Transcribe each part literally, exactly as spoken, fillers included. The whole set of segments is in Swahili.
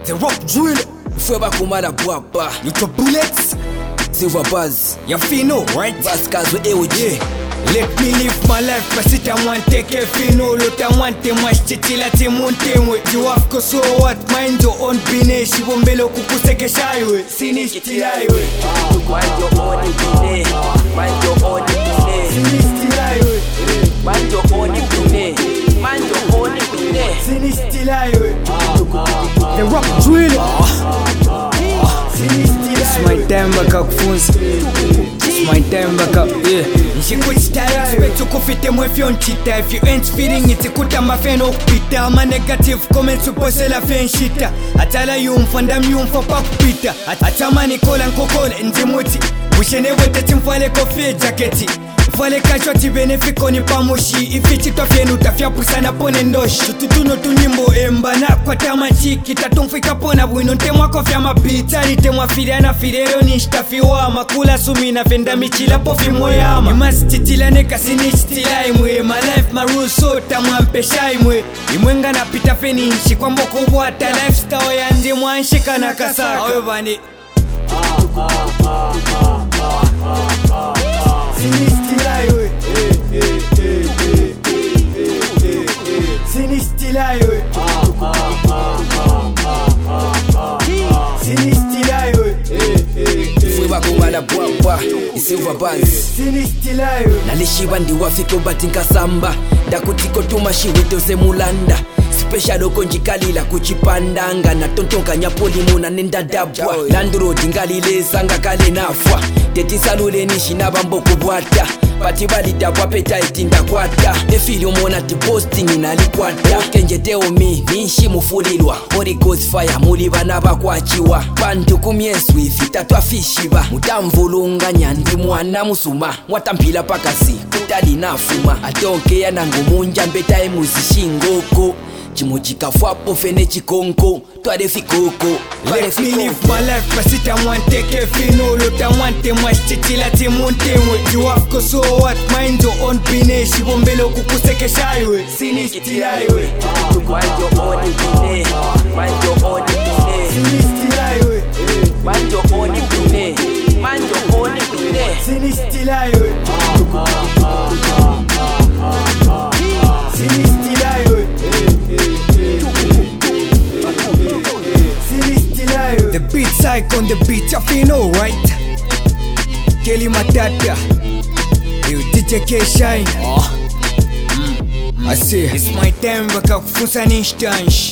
The rock drill. Fweba kumara bwapa. Little bullets. Silver buzz. You feel no, right? Vasquez with A O G. Let me live my life, but sit and want take a fino. Lot I want to much titila timunte. You have to so what? Mind your own business. She won't be local to take a shy way. Sinistri highway. Mind your own business. Mind your own business. Sinistri highway. Mind your own business. Mind your own business. Sinistri highway. The rock drill. It's my time back up, phones. It's my time back up, yeah. She quit style, expect to confit them with your cheetah. If you ain't feeling it, you could have my fan of Peter. My negative comments to post la fan shit. I tell you, I'm from them, you for Pop Peter. I tell my Nicole and Coco and Timothy. We should never let him fall a coffee jacket. Fale kashoti benefiko ni pamoshi. Ifichi tofye nutafya pusana pone ndoshi. Tututuno tunyimbo emba na kwa tama chiki. Tatumfika pona wino ntemwa kofya mabita. Nitemwa filiana filero nishtafiwa. Makula sumina fenda michila pofi moyama. Imasi titila neka sinistila imwe. My life my rules so tamwa mpesha imwe. Imwenga na pita feni nchi kwa mboko wata. Lifestyle ya ndi mwanshika na kasaka. Awe bani Sinistri highway. Sinistri highway. Sinistri highway. Fweba kumala bwapa. Silver buzz. Sinistri highway. Nalishiba ndiwa fiko batinka samba. Dakutiko tumashi wito semulanda. Special okonjikalila kuchipandanga na tontonka nyapoli muna nenda dabwa. Landro dingalile sanga kale nafwa. Teti salule nishi na bambo kubwata. Pati bali dabwa peta itinda kwata. Efili umona ti posting inalikwata. Kenje teo mi nishi mufulilwa. Holy Ghost fire muli bana bakwachiwa. Bantu kumyesu ifitatwa fishiba. Mutamvulunga nyandi mwana musuma. Mwatampila pakasi kutali nafuma. Atonke ya nangu munja mbeta emuzishingoko. Chimochika fwapo fene chikonko. Twade fikoko. Let me live my life, but sit and want take a fino. Lot I want to much titila timunte. You have to so what? Mind your own business. She won't be local to take a shy way. Sinistri highway. Mind your own business. Mind your own business. Sinistri highway. Mind your own business. Mind your own business. Sinistri highway. Sinistri highway. The beat psych on the beat, you feel no right. Kelly Matata, you D J K Shine. Oh. Mm. I see, it's my time baka kufusa ni instance.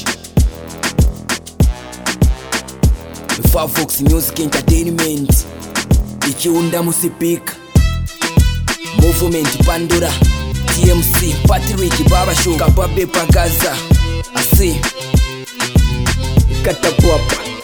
The Fab Fox Music Entertainment. Ikiunda musipika. Movement Pandora. T M C, Patrick Baba Show. Kababe Pagaza. I see. Kata Papa.